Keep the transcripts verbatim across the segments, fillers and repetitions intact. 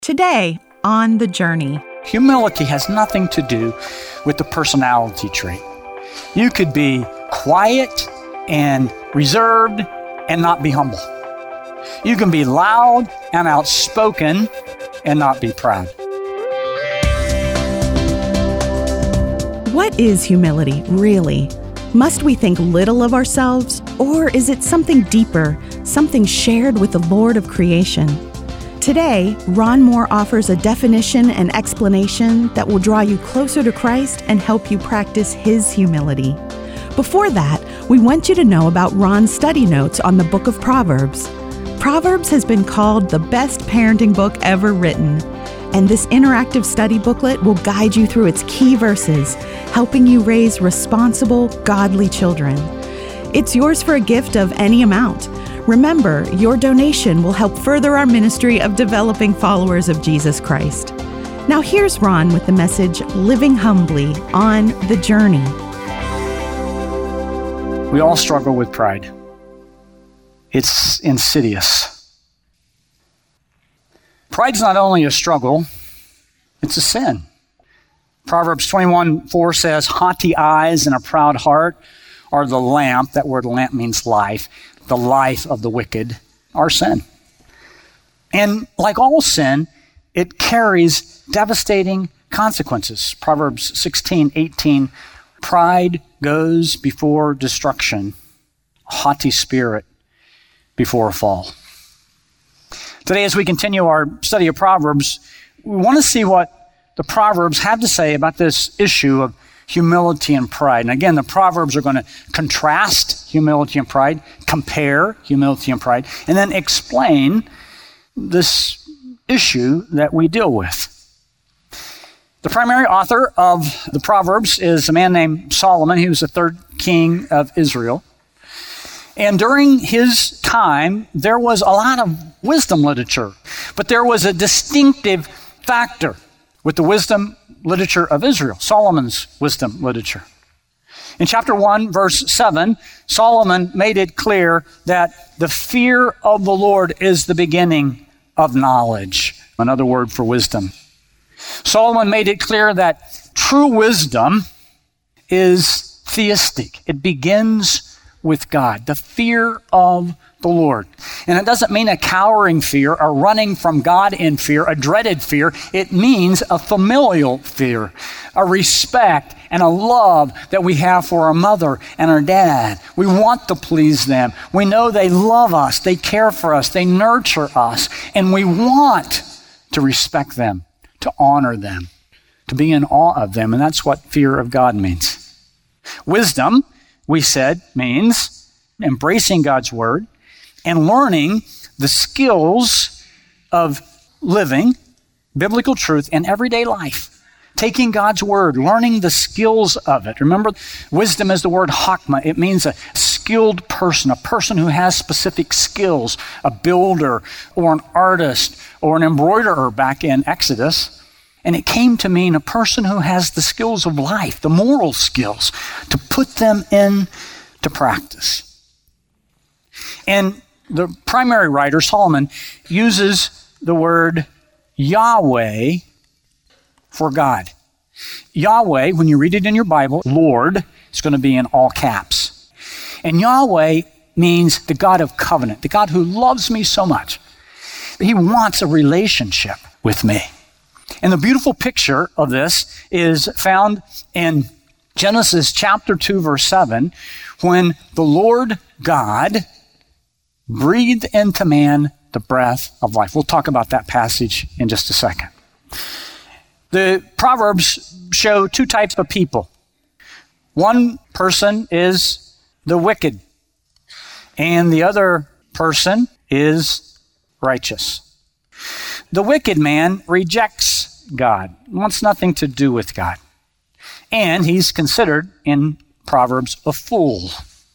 Today, on The Journey. Humility has nothing to do with the personality trait. You could be quiet and reserved and not be humble. You can be loud and outspoken and not be proud. What is humility, really? Must we think little of ourselves, or is it something deeper, something shared with the Lord of creation? Today, Ron Moore offers a definition and explanation that will draw you closer to Christ and help you practice His humility. Before that, we want you to know about Ron's study notes on the book of Proverbs. Proverbs has been called the best parenting book ever written, and this interactive study booklet will guide you through its key verses, helping you raise responsible, godly children. It's yours for a gift of any amount. Remember, your donation will help further our ministry of developing followers of Jesus Christ. Now here's Ron with the message, Living Humbly, on The Journey. We all struggle with pride. It's insidious. Pride's not only a struggle, it's a sin. Proverbs twenty-one four says, haughty eyes and a proud heart are the lamp. That word lamp means life. The life of the wicked are sin. And like all sin, it carries devastating consequences. Proverbs sixteen eighteen, pride goes before destruction, a haughty spirit before a fall. Today, as we continue our study of Proverbs, we want to see what the Proverbs have to say about this issue of humility and pride. And again, the Proverbs are going to contrast humility and pride, compare humility and pride, and then explain this issue that we deal with. The primary author of the Proverbs is a man named Solomon. He was the third king of Israel. And during his time, there was a lot of wisdom literature, but there was a distinctive factor with the wisdom literature of Israel, Solomon's wisdom literature. In chapter one, verse seven, Solomon made it clear that the fear of the Lord is the beginning of knowledge, another word for wisdom. Solomon made it clear that true wisdom is theistic. It begins with God, the fear of the Lord. And it doesn't mean a cowering fear, a running from God in fear, a dreaded fear. It means a familial fear, a respect and a love that we have for our mother and our dad. We want to please them. We know they love us, they care for us, they nurture us, and we want to respect them, to honor them, to be in awe of them. And that's what fear of God means. Wisdom, we said, means embracing God's word and learning the skills of living biblical truth in everyday life. Taking God's word, learning the skills of it. Remember, wisdom is the word hakma. It means a skilled person, a person who has specific skills, a builder or an artist or an embroiderer back in Exodus. And it came to mean a person who has the skills of life, the moral skills, to put them into practice. And the primary writer, Solomon, uses the word Yahweh for God. Yahweh, when you read it in your Bible, Lord, is going to be in all caps. And Yahweh means the God of covenant, the God who loves me so much. He wants a relationship with me. And the beautiful picture of this is found in Genesis chapter two, verse seven, when the Lord God breathed into man the breath of life. We'll talk about that passage in just a second. The Proverbs show two types of people. One person is the wicked, and the other person is righteous. The wicked man rejects God, wants nothing to do with God. And he's considered in Proverbs a fool.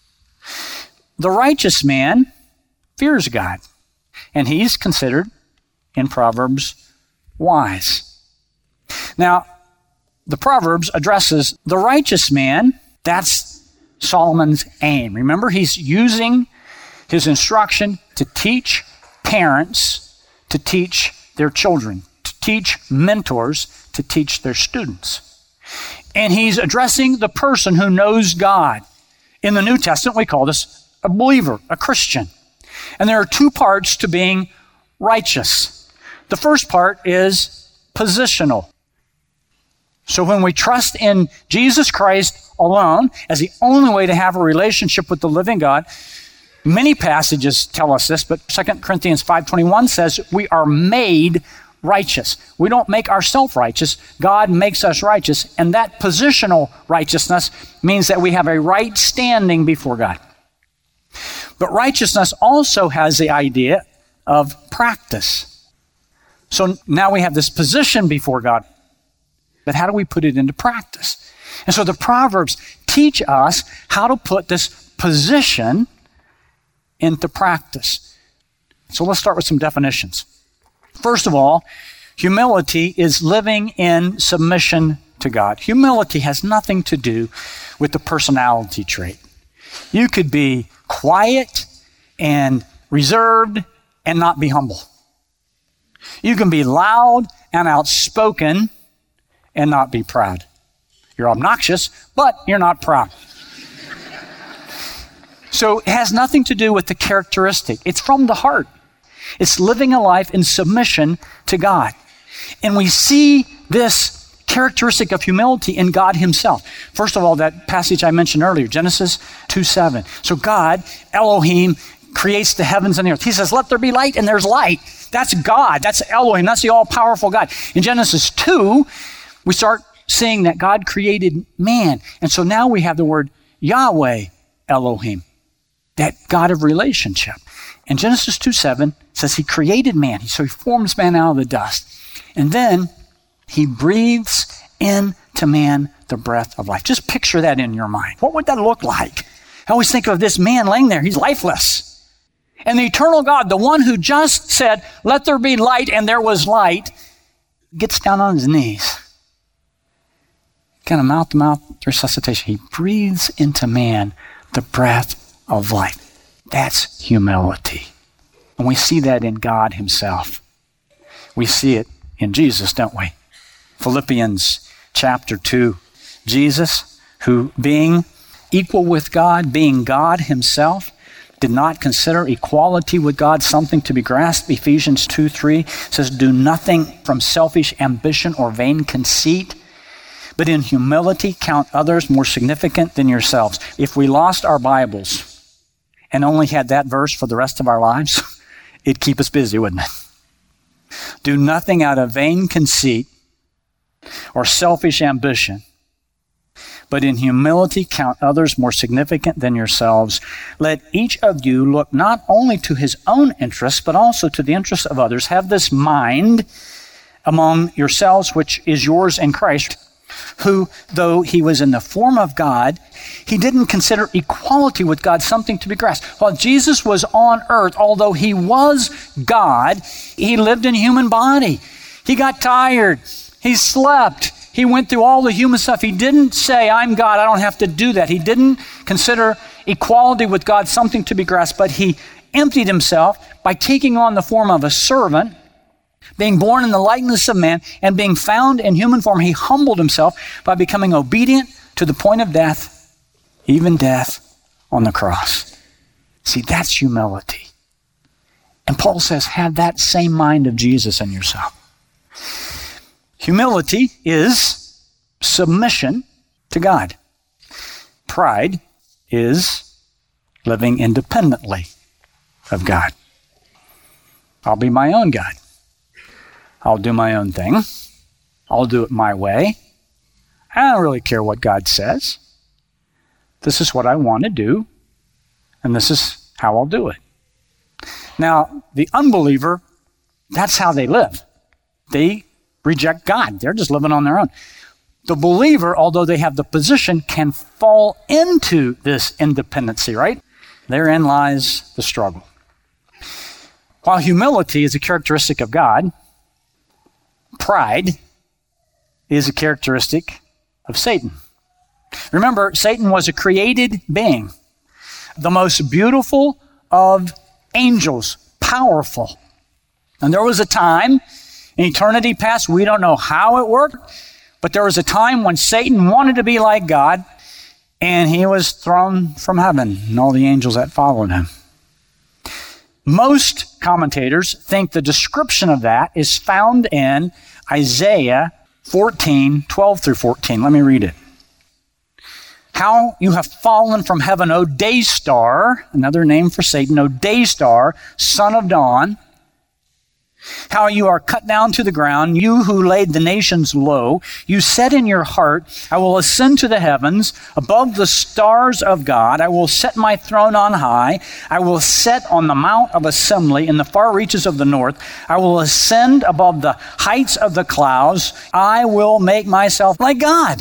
The righteous man fears God, and he's considered in Proverbs wise. Now, the Proverbs addresses the righteous man. That's Solomon's aim. Remember, he's using his instruction to teach parents to teach their children, teach mentors to teach their students. And he's addressing the person who knows God. In the New Testament, we call this a believer, a Christian. And there are two parts to being righteous. The first part is positional. So when we trust in Jesus Christ alone as the only way to have a relationship with the living God, many passages tell us this, but Second Corinthians five twenty-one says we are made righteous. We don't make ourselves righteous. God makes us righteous. And that positional righteousness means that we have a right standing before God. But righteousness also has the idea of practice. So now we have this position before God. But how do we put it into practice? And so the Proverbs teach us how to put this position into practice. So let's start with some definitions. First of all, humility is living in submission to God. Humility has nothing to do with the personality trait. You could be quiet and reserved and not be humble. You can be loud and outspoken and not be proud. You're obnoxious, but you're not proud. So it has nothing to do with the characteristic. It's from the heart. It's living a life in submission to God. And we see this characteristic of humility in God himself. First of all, that passage I mentioned earlier, Genesis two seven. So God, Elohim, creates the heavens and the earth. He says, let there be light, and there's light. That's God. That's Elohim. That's the all-powerful God. In Genesis two, we start seeing that God created man. And so now we have the word Yahweh Elohim, that God of relationship. And Genesis two seven says he created man. So he forms man out of the dust. And then he breathes into man the breath of life. Just picture that in your mind. What would that look like? I always think of this man laying there. He's lifeless. And the eternal God, the one who just said, let there be light, and there was light, gets down on his knees. Kind of mouth-to-mouth resuscitation. He breathes into man the breath of life. That's humility. And we see that in God himself. We see it in Jesus, don't we? Philippians chapter two. Jesus, who being equal with God, being God himself, did not consider equality with God something to be grasped. Ephesians two three says, do nothing from selfish ambition or vain conceit, but in humility count others more significant than yourselves. If we lost our Bibles and only had that verse for the rest of our lives, it'd keep us busy, wouldn't it? Do nothing out of vain conceit or selfish ambition, but in humility count others more significant than yourselves. Let each of you look not only to his own interests, but also to the interests of others. Have this mind among yourselves, which is yours in Christ, who, though he was in the form of God, he didn't consider equality with God something to be grasped. While Jesus was on earth, although he was God, he lived in a human body. He got tired. He slept. He went through all the human stuff. He didn't say, I'm God, I don't have to do that. He didn't consider equality with God something to be grasped, but he emptied himself by taking on the form of a servant, being born in the likeness of man, and being found in human form. He humbled himself by becoming obedient to the point of death, even death on the cross. See, that's humility. And Paul says, have that same mind of Jesus in yourself. Humility is submission to God. Pride is living independently of God. I'll be my own God. I'll do my own thing. I'll do it my way. I don't really care what God says. This is what I want to do, and this is how I'll do it. Now, the unbeliever, that's how they live. They reject God. They're just living on their own. The believer, although they have the position, can fall into this independency, right? Therein lies the struggle. While humility is a characteristic of God, pride is a characteristic of Satan. Remember, Satan was a created being, the most beautiful of angels, powerful. And there was a time In eternity past, we don't know how it worked, but there was a time when Satan wanted to be like God, and he was thrown from heaven, and all the angels that followed him. Most commentators think the description of that is found in Isaiah fourteen, twelve through fourteen. Let me read it. How you have fallen from heaven, O day star, another name for Satan, O day star, son of dawn. How you are cut down to the ground, you who laid the nations low. You said in your heart, I will ascend to the heavens, above the stars of God. I will set my throne on high. I will set on the mount of assembly in the far reaches of the north. I will ascend above the heights of the clouds. I will make myself like God.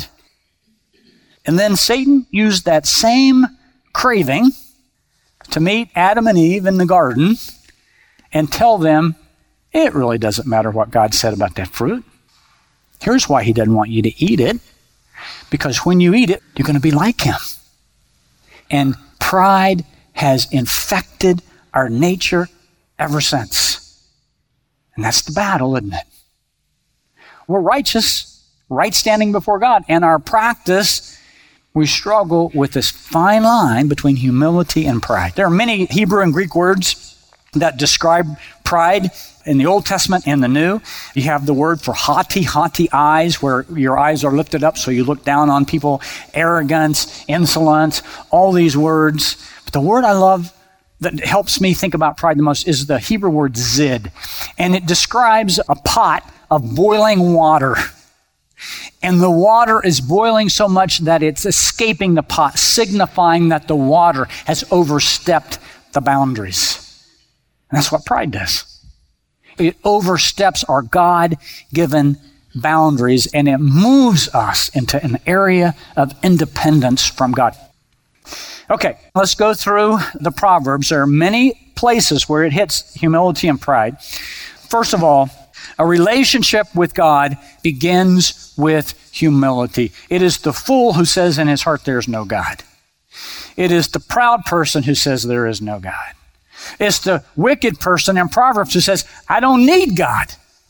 And then Satan used that same craving to meet Adam and Eve in the garden and tell them, it really doesn't matter what God said about that fruit. Here's why he doesn't want you to eat it. Because when you eat it, you're going to be like him. And pride has infected our nature ever since. And that's the battle, isn't it? We're righteous, right standing before God. And our practice, we struggle with this fine line between humility and pride. There are many Hebrew and Greek words that describe pride in the Old Testament and the New. You have the word for haughty, haughty eyes, where your eyes are lifted up so you look down on people, arrogance, insolence, all these words. But the word I love that helps me think about pride the most is the Hebrew word zid. And it describes a pot of boiling water. And the water is boiling so much that it's escaping the pot, signifying that the water has overstepped the boundaries. And that's what pride does. It oversteps our God-given boundaries, and it moves us into an area of independence from God. Okay, let's go through the Proverbs. There are many places where it hits humility and pride. First of all, a relationship with God begins with humility. It is the fool who says in his heart, there is no God. It is the proud person who says there is no God. It's the wicked person in Proverbs who says, I don't need God.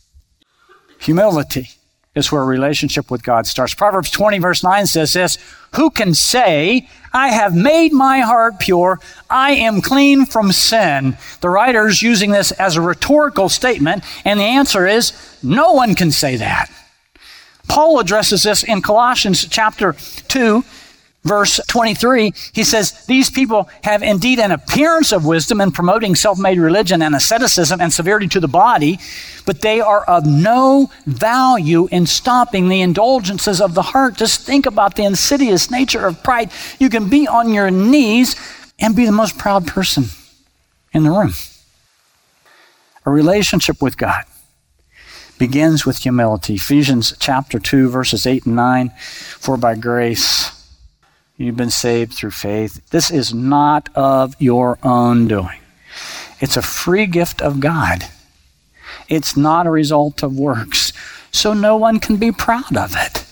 Humility is where a relationship with God starts. Proverbs twenty verse nine says this, who can say, I have made my heart pure, I am clean from sin? The writer's using this as a rhetorical statement, and the answer is, no one can say that. Paul addresses this in Colossians chapter two, verse twenty-three. He says, these people have indeed an appearance of wisdom in promoting self-made religion and asceticism and severity to the body, but they are of no value in stopping the indulgences of the heart. Just think about the insidious nature of pride. You can be on your knees and be the most proud person in the room. A relationship with God begins with humility. Ephesians chapter two, verses eight and nine, for by grace you've been saved through faith. This is not of your own doing. It's a free gift of God. It's not a result of works, so no one can be proud of it.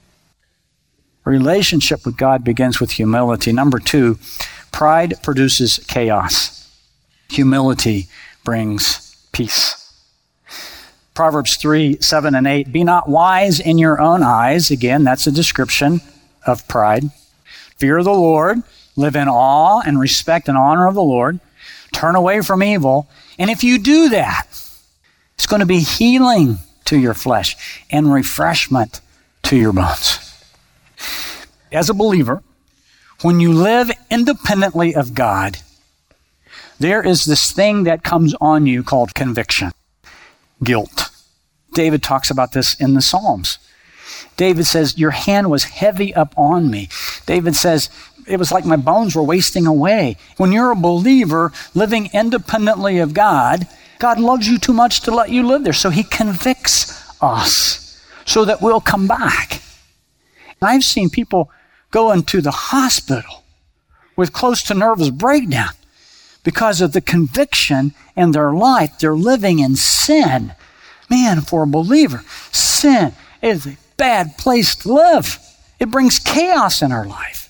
A relationship with God begins with humility. Number two, pride produces chaos. Humility brings peace. Proverbs three, seven, and eight, be not wise in your own eyes. Again, that's a description of pride. Fear the Lord, live in awe and respect and honor of the Lord, turn away from evil. And if you do that, it's going to be healing to your flesh and refreshment to your bones. As a believer, when you live independently of God, there is this thing that comes on you called conviction, guilt. David talks about this in the Psalms. David says, your hand was heavy up on me. David says, it was like my bones were wasting away. When you're a believer living independently of God, God loves you too much to let you live there. So he convicts us so that we'll come back. And I've seen people go into the hospital with close to nervous breakdown because of the conviction in their life. They're living in sin. Man, for a believer, sin is a bad place to live. It brings chaos in our life.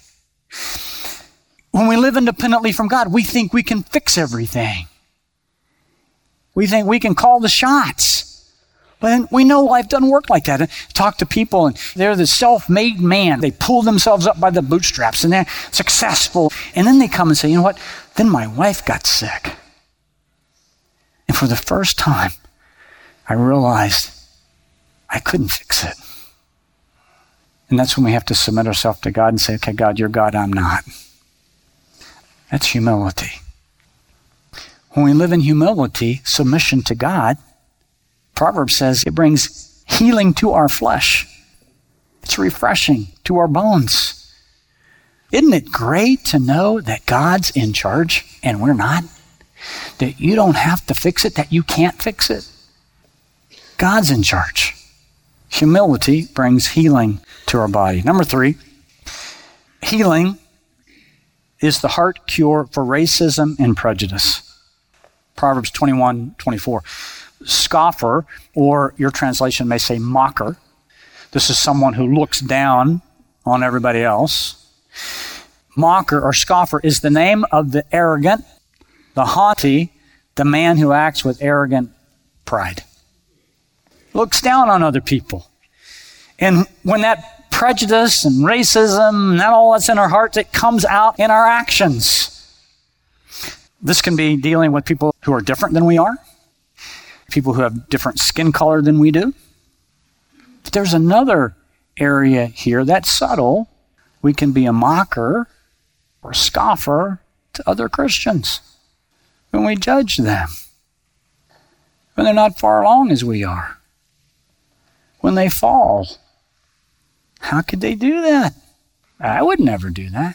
When we live independently from God, we think we can fix everything. We think we can call the shots. But we know life doesn't work like that. I talk to people and they're the self-made man. They pull themselves up by the bootstraps and they're successful. And then they come and say, you know what? Then my wife got sick. And for the first time, I realized I couldn't fix it. And that's when we have to submit ourselves to God and say, okay, God, you're God, I'm not. That's humility. When we live in humility, submission to God, Proverbs says it brings healing to our flesh. It's refreshing to our bones. Isn't it great to know that God's in charge and we're not? That you don't have to fix it, that you can't fix it. God's in charge. Humility brings healing to our body. Number three, healing is the heart cure for racism and prejudice. Proverbs twenty-one twenty-four. Scoffer, or your translation may say mocker. This is someone who looks down on everybody else. Mocker or scoffer is the name of the arrogant, the haughty, the man who acts with arrogant pride. Looks down on other people. And when that prejudice and racism and that all that's in our hearts, it comes out in our actions. This can be dealing with people who are different than we are, people who have different skin color than we do. But there's another area here that's subtle. We can be a mocker or scoffer to other Christians when we judge them, when they're not far along as we are, when they fall. How could they do that? I would never do that.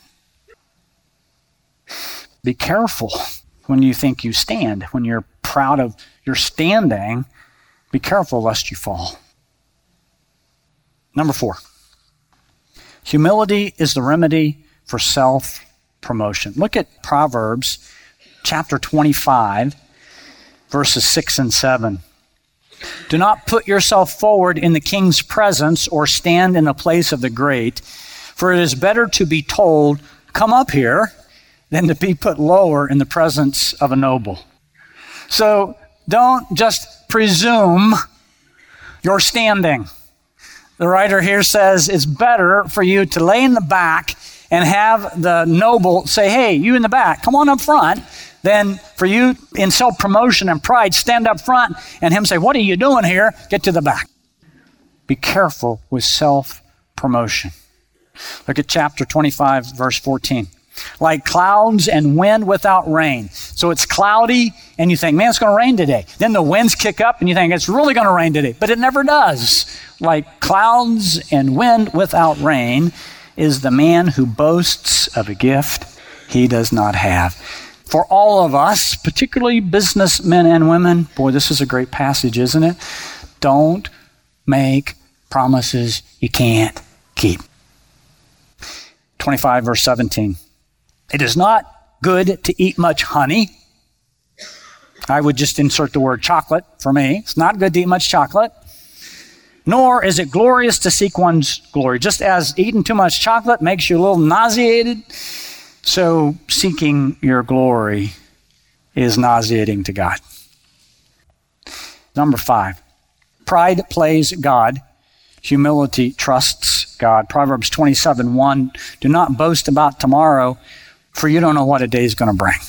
Be careful when you think you stand, when you're proud of your standing. Be careful lest you fall. Number four, humility is the remedy for self-promotion. Look at Proverbs chapter twenty-five, verses six and seven. Do not put yourself forward in the king's presence or stand in the place of the great, for it is better to be told, come up here, than to be put lower in the presence of a noble. So don't just presume you're standing. The writer here says it's better for you to lay in the back and have the noble say, hey, you in the back, come on up front, than for you in self-promotion and pride, stand up front and him say, what are you doing here? Get to the back. Be careful with self-promotion. Look at chapter twenty-five, verse fourteen. Like clouds and wind without rain. So it's cloudy and you think, man, it's going to rain today. Then the winds kick up and you think it's really going to rain today. But it never does. Like clouds and wind without rain is the man who boasts of a gift he does not have. For all of us, particularly businessmen and women, boy, this is a great passage, isn't it? Don't make promises you can't keep. twenty-five, verse seventeen. It is not good to eat much honey. I would just insert the word chocolate for me. It's not good to eat much chocolate. Nor is it glorious to seek one's glory. Just as eating too much chocolate makes you a little nauseated, so seeking your glory is nauseating to God. Number five, pride plays God. Humility trusts God. Proverbs twenty-seven one, do not boast about tomorrow, for you don't know what a day is going to bring.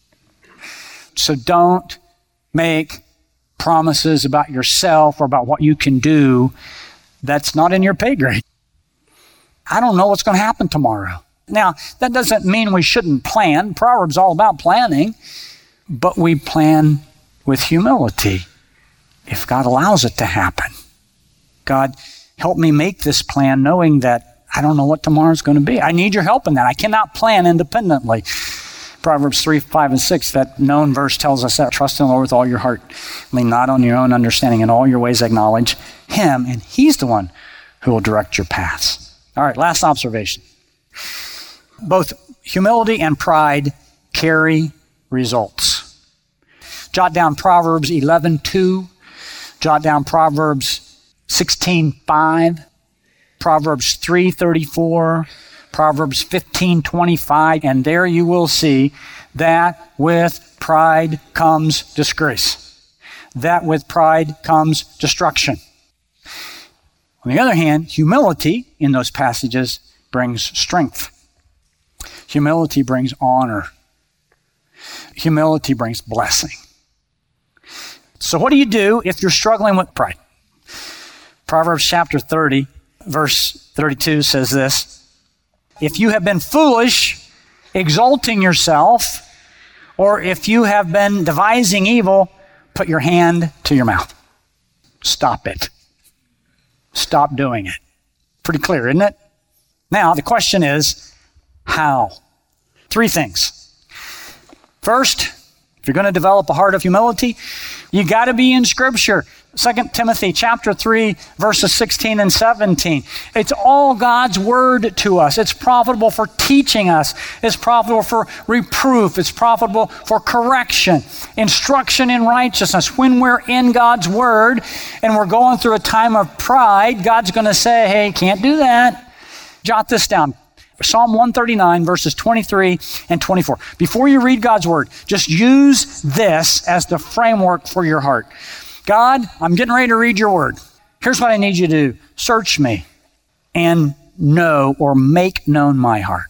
So don't make promises about yourself or about what you can do that's not in your pay grade. I don't know what's going to happen tomorrow. Now, that doesn't mean we shouldn't plan. Proverbs all about planning, but we plan with humility if God allows it to happen. God, help me make this plan knowing that I don't know what tomorrow's going to be. I need your help in that. I cannot plan independently. Proverbs three, five, and six, that known verse tells us that. Trust in the Lord with all your heart. Lean not on your own understanding. In all your ways acknowledge him, and he's the one who will direct your paths. All right, last observation. Both humility and pride carry results. Jot down Proverbs eleven two. Jot down Proverbs sixteen five. Proverbs three thirty-four, Proverbs fifteen twenty-five, and there you will see that with pride comes disgrace. that with pride comes destruction. On the other hand, humility in those passages brings strength. Humility brings honor. Humility brings blessing. So what do you do if you're struggling with pride? Proverbs chapter thirty, verse thirty-two says this: if you have been foolish, exalting yourself, or if you have been devising evil, put your hand to your mouth. Stop it. Stop doing it. Pretty clear, isn't it? Now, the question is, how? Three things. First, if you're going to develop a heart of humility, you got to be in Scripture. Second Timothy chapter three, verses sixteen and seventeen. It's all God's word to us. It's profitable for teaching us. It's profitable for reproof. It's profitable for correction, instruction in righteousness. When we're in God's word and we're going through a time of pride, God's going to say, hey, can't do that. Jot this down. Psalm one thirty-nine, verses twenty-three and twenty-four. Before you read God's word, just use this as the framework for your heart. God, I'm getting ready to read your word. Here's what I need you to do. Search me and know or make known my heart.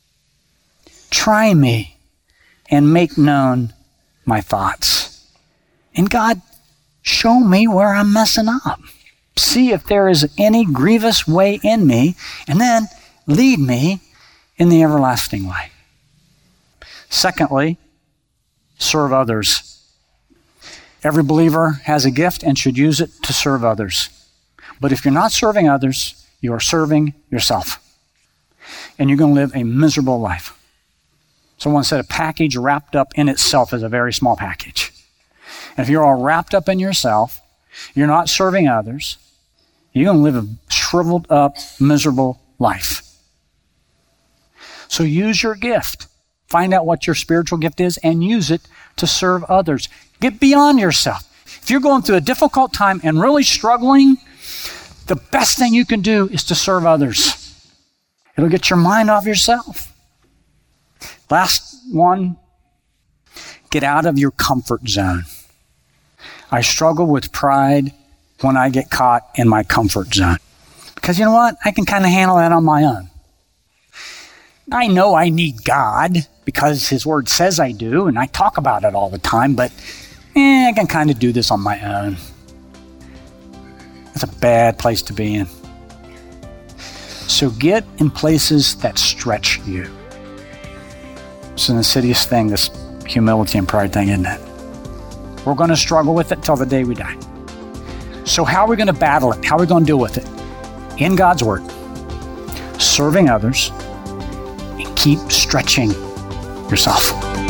Try me and make known my thoughts. And God, show me where I'm messing up. See if there is any grievous way in me, and then lead me in the everlasting way. Secondly, serve others. Every believer has a gift and should use it to serve others. But if you're not serving others, you are serving yourself. And you're going to live a miserable life. Someone said a package wrapped up in itself is a very small package. And if you're all wrapped up in yourself, you're not serving others, you're going to live a shriveled up, miserable life. So use your gift. Find out what your spiritual gift is and use it to serve others. Get beyond yourself. If you're going through a difficult time and really struggling, the best thing you can do is to serve others. It'll get your mind off yourself. Last one, get out of your comfort zone. I struggle with pride when I get caught in my comfort zone. Because you know what? I can kind of handle that on my own. I know I need God because His Word says I do, and I talk about it all the time, but eh, I can kind of do this on my own. That's a bad place to be in. So get in places that stretch you. It's an insidious thing, this humility and pride thing, isn't it? We're going to struggle with it till the day we die. So how are we going to battle it? How are we going to deal with it? In God's Word, serving others, and keep stretching yourself.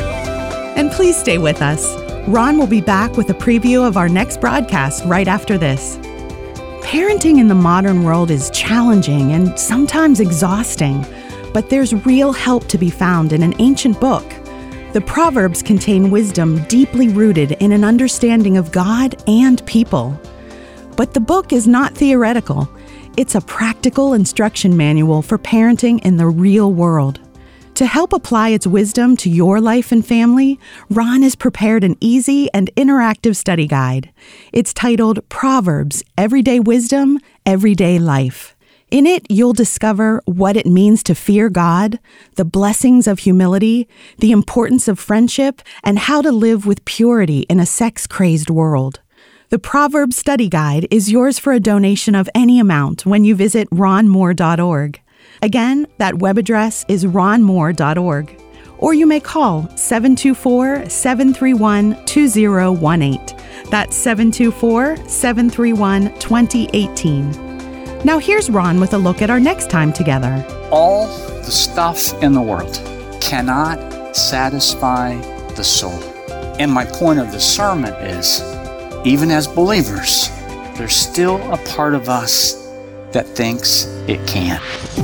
And please stay with us. Ron will be back with a preview of our next broadcast right after this. Parenting in the modern world is challenging and sometimes exhausting, but there's real help to be found in an ancient book. The Proverbs contain wisdom deeply rooted in an understanding of God and people. But the book is not theoretical. It's a practical instruction manual for parenting in the real world. To help apply its wisdom to your life and family, Ron has prepared an easy and interactive study guide. It's titled Proverbs, Everyday Wisdom, Everyday Life. In it, you'll discover what it means to fear God, the blessings of humility, the importance of friendship, and how to live with purity in a sex-crazed world. The Proverbs Study Guide is yours for a donation of any amount when you visit ron moore dot org. Again, that web address is ron moore dot org. Or you may call seven two four, seven three one, two zero one eight. That's seven two four, seven three one, two zero one eight. Now here's Ron with a look at our next time together. All the stuff in the world cannot satisfy the soul. And my point of the sermon is, even as believers, there's still a part of us that thinks it can.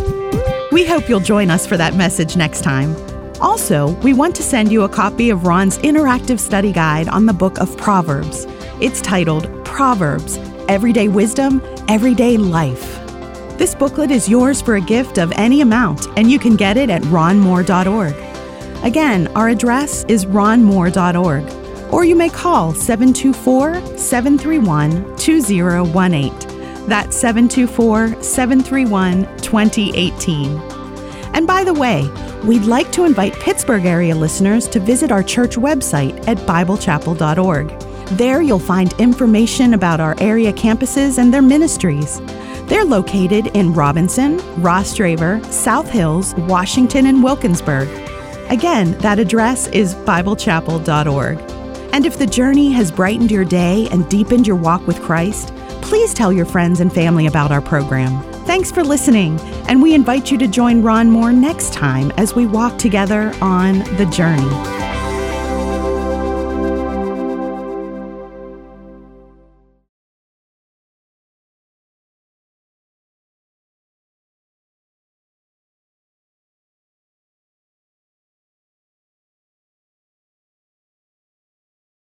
We hope you'll join us for that message next time. Also, we want to send you a copy of Ron's interactive study guide on the book of Proverbs. It's titled Proverbs, Everyday Wisdom, Everyday Life. This booklet is yours for a gift of any amount, and you can get it at ron moore dot org. Again, our address is ron moore dot org. or you may call seven two four, seven three one, two zero one eight. That's seven two four, seven three one, two zero one eight. And by the way, we'd like to invite Pittsburgh area listeners to visit our church website at bible chapel dot org. There you'll find information about our area campuses and their ministries. They're located in Robinson, Ross Draver, South Hills, Washington, and Wilkinsburg. Again, that address is bible chapel dot org. And if the journey has brightened your day and deepened your walk with Christ, please tell your friends and family about our program. Thanks for listening, and we invite you to join Ron Moore next time as we walk together on the journey.